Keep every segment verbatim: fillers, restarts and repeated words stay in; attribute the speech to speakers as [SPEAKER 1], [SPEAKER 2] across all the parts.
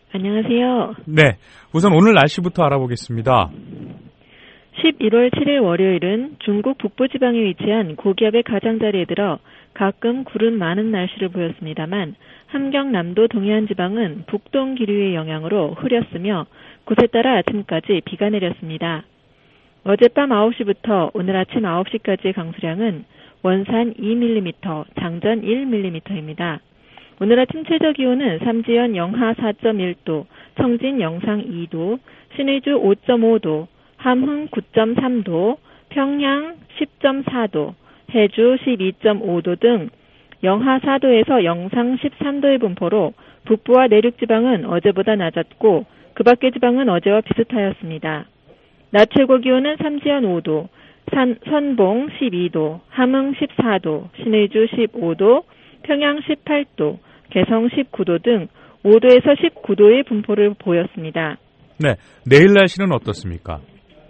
[SPEAKER 1] 안녕하세요.
[SPEAKER 2] 네, 우선 오늘 날씨부터 알아보겠습니다.
[SPEAKER 1] 십일월 칠일 월요일은 중국 북부지방에 위치한 고기압의 가장자리에 들어 가끔 구름 많은 날씨를 보였습니다만 함경남도 동해안 지방은 북동 기류의 영향으로 흐렸으며 곳에 따라 아침까지 비가 내렸습니다. 어젯밤 아홉 시부터 오늘 아침 아홉 시까지의 강수량은 원산 이 밀리미터, 장전 일 밀리미터입니다. 오늘 아침 최저 기온은 삼지연 영하 사 점 일 도, 청진 영상 이 도, 신의주 오 점 오 도, 함흥 구 점 삼 도, 평양 십 점 사 도, 해주 십이 점 오 도 등 영하 사 도에서 영상 십삼 도의 분포로 북부와 내륙 지방은 어제보다 낮았고 그 밖의 지방은 어제와 비슷하였습니다. 낮 최고 기온은 삼지연 오 도, 산, 선봉 십이 도, 함흥 십사 도, 신의주 십오 도, 평양 십팔 도, 개성 십구 도 등 오 도에서 십구 도의 분포를 보였습니다.
[SPEAKER 2] 네, 내일 날씨는 어떻습니까?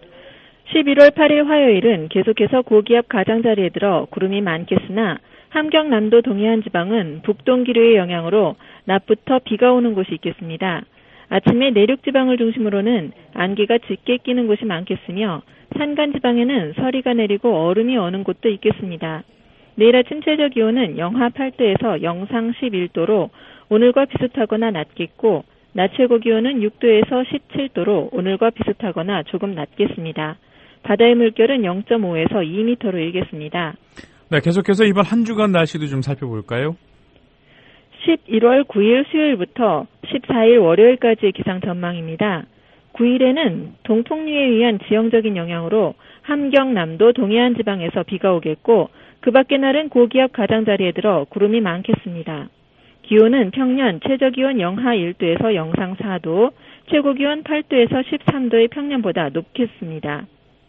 [SPEAKER 1] 십일월 팔일 화요일은 계속해서 고기압 가장자리에 들어 구름이 많겠으나 함경남도 동해안 지방은 북동 기류의 영향으로 낮부터 비가 오는 곳이 있겠습니다. 아침에 내륙 지방을 중심으로는 안개가 짙게 끼는 곳이 많겠으며 산간 지방에는 서리가 내리고 얼음이 어는 곳도 있겠습니다. 내일 아침 최저 기온은 영하 팔 도에서 영상 십일 도로 오늘과 비슷하거나 낮겠고 낮 최고 기온은 육 도에서 십칠 도로 오늘과 비슷하거나 조금 낮겠습니다. 바다의 물결은 영 점 오에서 이 미터로 일겠습니다.
[SPEAKER 2] 네, 계속해서 이번 한 주간 날씨도 좀 살펴볼까요?
[SPEAKER 1] 십일월 구일 수요일부터 십사일 월요일까지의 기상 전망입니다. 구일에는 동풍류에 의한 지형적인 영향으로 함경남도 동해안 지방에서 비가 오겠고 그 밖의 날은 고기압 가장자리에 들어 구름이 많겠습니다. 기온은 평년 최저기온 영하 일 도에서 영상 사 도, 최고기온 팔 도에서 십삼 도의 평년보다 높겠습니다.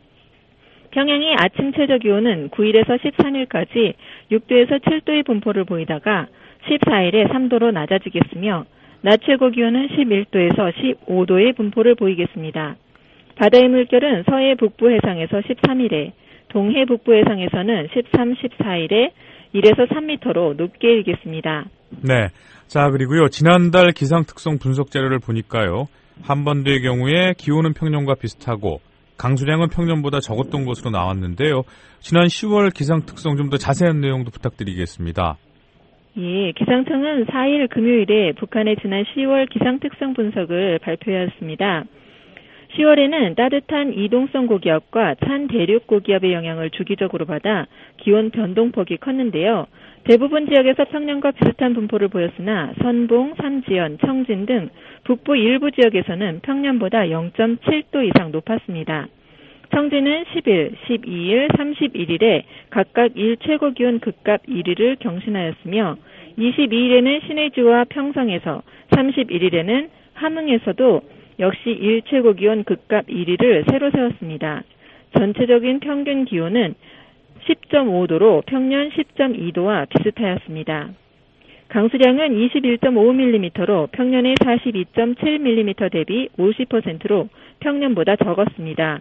[SPEAKER 1] 평양의 아침 최저기온은 구일에서 십삼일까지 육 도에서 칠 도의 분포를 보이다가 십사일에 삼 도로 낮아지겠으며 낮 최고기온은 십일 도에서 십오 도의 분포를 보이겠습니다. 바다의 물결은 서해 북부 해상에서 십삼일에, 동해 북부 해상에서는 십삼, 십사일에 일에서 삼 미터로 높게 일겠습니다.
[SPEAKER 2] 네. 자, 그리고요. 지난달 기상 특성 분석 자료를 보니까요. 한반도의 경우에 기온은 평년과 비슷하고 강수량은 평년보다 적었던 것으로 나왔는데요. 지난 시월 기상 특성 좀 더 자세한 내용도 부탁드리겠습니다.
[SPEAKER 1] 예, 기상청은 사일 금요일에 북한의 지난 시월 기상 특성 분석을 발표하였습니다. 시월에는 따뜻한 이동성 고기압과 찬 대륙 고기압의 영향을 주기적으로 받아 기온 변동폭이 컸는데요. 대부분 지역에서 평년과 비슷한 분포를 보였으나 선봉, 삼지연, 청진 등 북부 일부 지역에서는 평년보다 영 점 칠 도 이상 높았습니다. 청진은 십일, 십이일, 삼십일일에 각각 일 최고기온 극값 일 위를 경신하였으며 이십이일에는 신의주와 평성에서, 삼십일일에는 함흥에서도 역시 일 최고기온 극값 일 위를 새로 세웠습니다. 전체적인 평균 기온은 십 점 오 도로 평년 십 점 이 도와 비슷하였습니다. 강수량은 이십일 점 오 밀리미터로 평년의 사십이 점 칠 밀리미터 대비 오십 퍼센트로 평년보다 적었습니다.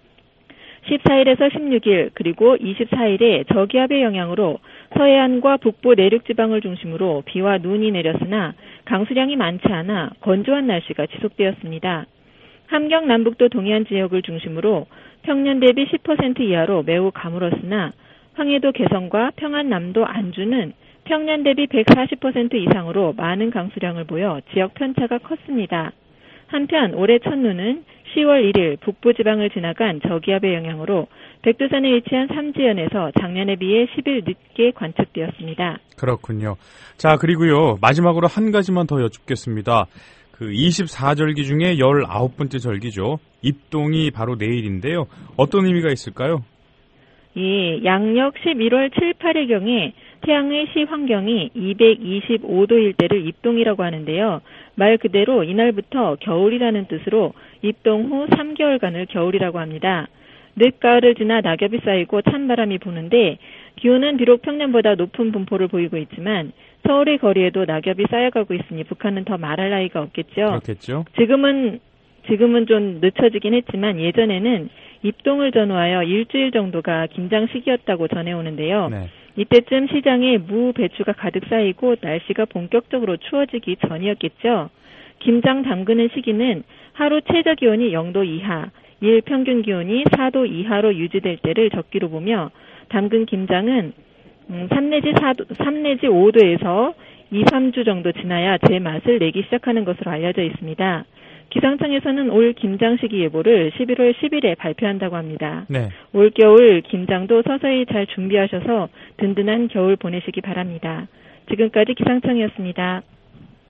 [SPEAKER 1] 십사일에서 십육일 그리고 이십사일에 저기압의 영향으로 서해안과 북부 내륙 지방을 중심으로 비와 눈이 내렸으나 강수량이 많지 않아 건조한 날씨가 지속되었습니다. 함경 남북도 동해안 지역을 중심으로 평년 대비 십 퍼센트 이하로 매우 가물었으나 황해도 개성과 평안남도 안주는 평년 대비 백사십 퍼센트 이상으로 많은 강수량을 보여 지역 편차가 컸습니다. 한편 올해 첫눈은 시월 일일 북부지방을 지나간 저기압의 영향으로 백두산에 위치한 삼지연에서 작년에 비해 십 일 늦게 관측되었습니다.
[SPEAKER 2] 그렇군요. 자, 그리고요. 마지막으로 한 가지만 더 여쭙겠습니다. 그 이십사 절기 중에 열아홉 번째 절기죠. 입동이 바로 내일인데요. 어떤 의미가 있을까요?
[SPEAKER 1] 예, 양력 십일월 칠, 팔일경에 태양의 시환경이 이백이십오 도일 때를 입동이라고 하는데요. 말 그대로 이날부터 겨울이라는 뜻으로 입동 후 삼 개월간을 겨울이라고 합니다. 늦가을을 지나 낙엽이 쌓이고 찬바람이 부는데 기온은 비록 평년보다 높은 분포를 보이고 있지만 서울의 거리에도 낙엽이 쌓여가고 있으니 북한은 더 말할 나위가 없겠죠.
[SPEAKER 2] 그렇겠죠.
[SPEAKER 1] 지금은 지금은 좀 늦춰지긴 했지만 예전에는 입동을 전후하여 일주일 정도가 김장 시기였다고 전해오는데요. 네. 이때쯤 시장에 무, 배추가 가득 쌓이고 날씨가 본격적으로 추워지기 전이었겠죠. 김장 담그는 시기는 하루 최저 기온이 영 도 이하, 일 평균 기온이 사 도 이하로 유지될 때를 적기로 보며 담근 김장은 삼 내지 사 도, 삼 내지 오 도에서 이, 삼 주 정도 지나야 제 맛을 내기 시작하는 것으로 알려져 있습니다. 기상청에서는 올 김장 시기 예보를 십일월 십일에 발표한다고 합니다.
[SPEAKER 2] 네.
[SPEAKER 1] 올겨울 김장도 서서히 잘 준비하셔서 든든한 겨울 보내시기 바랍니다. 지금까지 기상청이었습니다.